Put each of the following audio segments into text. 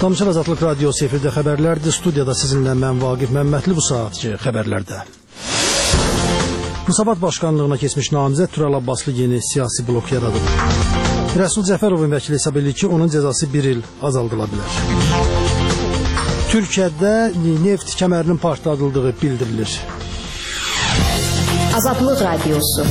Tamaşa Azadlıq Radiosu efirdə xəbərlərdir. Studiyada sizinlə mən Vaqif Məmmədli bu saatçı xəbərlərdə. Müsavat başkanlığına keçmiş namizəd Tural Abbaslı yeni siyasi blok yaradıb. Rəsul Cəfərovun vəkili hesab edir ki, onun cəzası 1 il azaldıla bilər. Türkiyədə neft kəmərinin partladıldığı bildirilir. Azadlıq Radiosu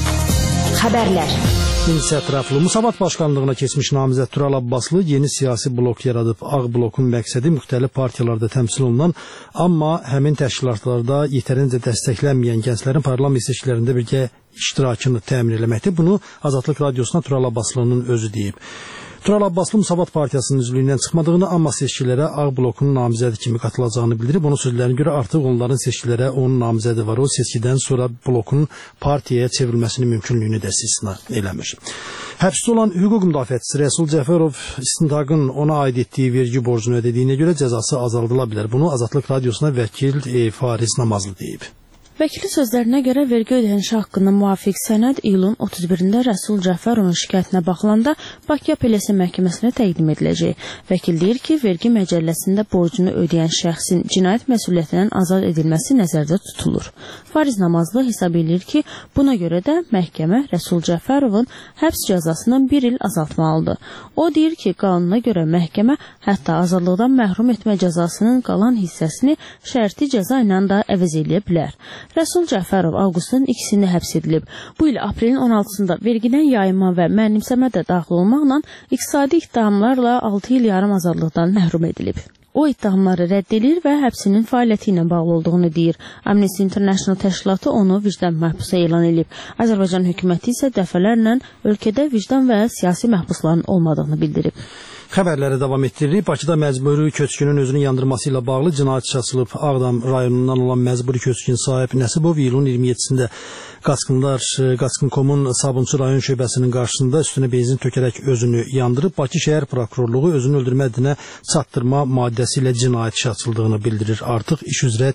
xəbərlər. İnsə ətraflı Müsavat başkanlığına keçmiş namizəd Tural Abbaslı yeni siyasi blok yaradıb. Ağ blokun məqsədi müxtəlif partiyalarda təmsil olunan, amma həmin təşkilatlarda yetərincə dəstəklənməyən gənclərin parlament seçkilərində birgə iştirakını təmin etməkdir. Bunu Azadlıq Radiosuna Tural Abbaslı'nın özü deyib. Tural Abbaslı Müsavat Partiyasının üzvlüyündən çıxmadığını, amma seçkilərə Ağ blokunun namizədi kimi qatılacağını bildirib. Onun sözlərinə görə artıq onların seçkilərə onun namizədi var. O seçkidən sonra blokun partiyaya çevrilməsinin mümkünlüyünü də istisna eləmiş. Həbsdə olan hüquq müdafiəçisi Rəsul Cəfərov istintaqın ona aid etdiyi vergi borcunu ödədiyinə görə cəzası azaldıla bilər. Bunu Azadlıq Radiosuna vəkil Fariz Namazlı deyib. Vəkili sözlərinə görə vergi ödənişi haqqında müvafiq sənəd iyulun 31-də Rəsul Cəfərovun şikayətinə baxılanda Bakı Apellyasiya Məhkəməsinə təqdim ediləcək. Vəkil deyir ki, vergi məcəlləsində borcunu ödəyən şəxsin cinayət məsuliyyətindən azad edilməsi nəzərdə tutulur. Fariz Namazlı hesab edir ki, buna görə də məhkəmə Rəsul Cəfərovun həbs cəzasından 1 il azaltmalıdır. O deyir ki, qanuna görə məhkəmə hətta azadlıqdan məhrum etmə cəzasının qalan hissəsini şərti cəza ilə də əvəz eləyə bilər. Rəsul Cəfərov avqustun 2-sində həbs edilib. Bu il aprelin 16-sında vergidən yayınma və mənimsəmə də daxil olmaqla iqtisadi ittihamlarla 6 il yarım azadlıqdan məhrum edilib. O ittihamları rədd edir və həbsinin fəaliyyəti ilə bağlı olduğunu deyir. Amnesty International təşkilatı onu vicdan məhbusa elan edib. Azərbaycan hökuməti isə dəfələrlə ölkədə vicdan və siyasi məhbusların olmadığını bildirib. Xəbərləri davam etdiririk. Bakıda məcburi köçkünün özünü yandırması ilə bağlı cinayət işi açılıb. Ağdam rayonundan olan məcburi köçkün sahib Nəsibov iyulun 27-sində Qaçqın.com'un Sabunçu rayon şöbəsinin qarşısında üstünə benzin tökərək özünü yandırıb. Bakı şəhər prokurorluğu özünü öldürmə əhdinə çatdırma maddəsi ilə cinayət işi açıldığını bildirir. Artıq iş üzrə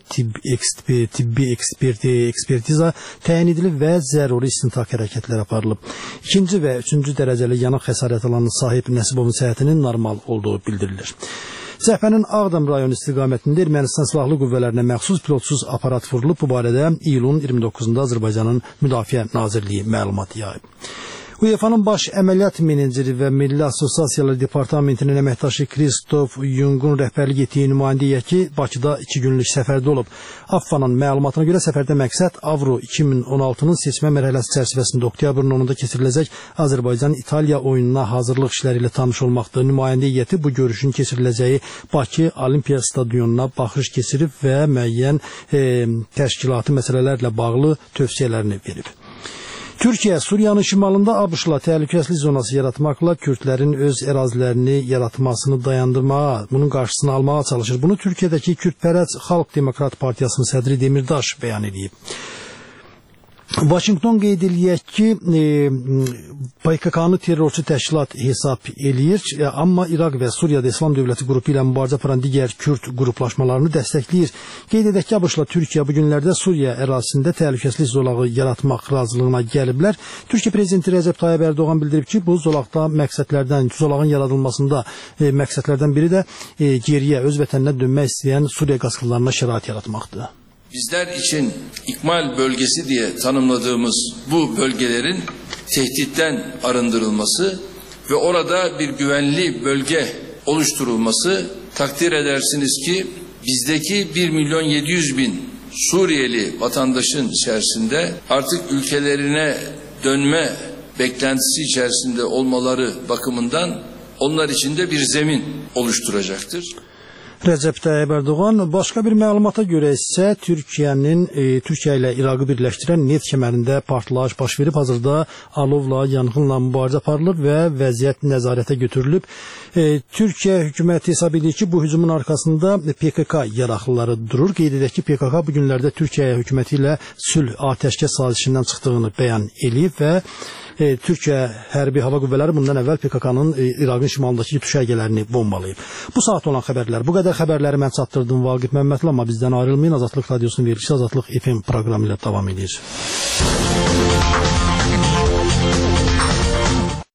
tibbi ekspertiza təyin edilib və zəruri istintaq hərəkətləri aparılıb. 2-ci və 3-cü dərəcəli yanıq xəsarət alanın sahib Nəsibovun səhhətinin normal olduğu bildirilir. Cəhbənin Ağdam rayon istiqamətində Ermənistan silahlı qüvvələrinə məxsus pilotsuz aparat vurulub. Bu barədə iyulun 29-da Azərbaycanın Müdafiə Nazirliyi məlumat yayıb. UEFA-nın baş əməliyyat meneceri və Milli Assosiasiyalar Departamentinin əməkdaşı Kristof Yungun rəhbərlik etdiyi nümayəndə heyəti Bakıda 2 günlük səfərdə olub. AFFA-nın məlumatına görə səfərdə məqsəd Avro 2016-nın seçmə mərhələsi çərçivəsində oktyabrın 10-da keçiriləcək Azərbaycan-İtaliya oyununa hazırlıq işləri ilə tanış olmaqdır. Nümayəndə heyəti bu görüşün keçiriləcəyi Bakı Olimpiya stadionuna baxış keçirib və müəyyən təşkilati məsələlərlə bağlı tövsiyələrini verib. Türkiyə, Suriyanın şimalında ABŞ-la təhlükəsizlik zonası yaratmaqla Kürdlərin öz ərazilərini yaratmasını dayandırmağa, bunun qarşısını almağa çalışır. Bunu Türkiyədəki Kürdpərəst Xalq Demokrat Partiyasının sədri Demirdaş bəyan edib. Washington qeyd eləyək ki, PKK-nı terrorçu təşkilat hesab eləyir, amma İraq və Suriyada İslam Dövləti qrupu ilə mübarizə aparan digər Kürd qruplaşmalarını dəstəkləyir. Qeyd edək ki, ABŞ-la Türkiyə bu günlərdə Suriya ərazisində təhlükəsizlik zolağı yaratmaq razılığına gəliblər. Türkiyə prezidenti Rəcəb Tayyib Ərdoğan bildirib ki, bu zolağın yaradılmasında məqsədlərdən biri də geriyə öz vətəninə dönmək istəyən Suriya qaçqınlarına şərait yaratmaqdır. Bizler için ikmal bölgesi diye tanımladığımız bu bölgelerin tehditten arındırılması ve orada bir güvenli bölge oluşturulması, takdir edersiniz ki bizdeki 1.700.000 Suriyeli vatandaşın içerisinde artık ülkelerine dönme beklentisi içerisinde olmaları bakımından onlar için de bir zemin oluşturacaktır. Rəcəb Tayyib Ərdoğan başqa bir məlumata görə isə Türkiyə ilə İraqı birləşdirən neft kəmərində partlayış baş verib. Hazırda alovla, yanğınla mübarizə aparılır və vəziyyət nəzarətə götürülüb. Türkiyə hökuməti hesab edir ki, bu hücumun arxasında PKK yaraqlıları durur. Qeyd edək ki, PKK bu günlərdə Türkiyə hökuməti ilə sülh atəşkəs sazişindən çıxdığını bəyan eləyib və Türkiyə hərbi hava qüvvələri bundan əvvəl PKK-nın İraqın şimalındakı düşərgələrini bombalayıb. Bu saat olan xəbərlər. Bu qədər xəbərləri mən çatdırdım Vaqif Məmmədli, amma bizdən ayrılmayın. Azadlıq Radiosunun verilişi Azadlıq FM proqramı ilə davam edir.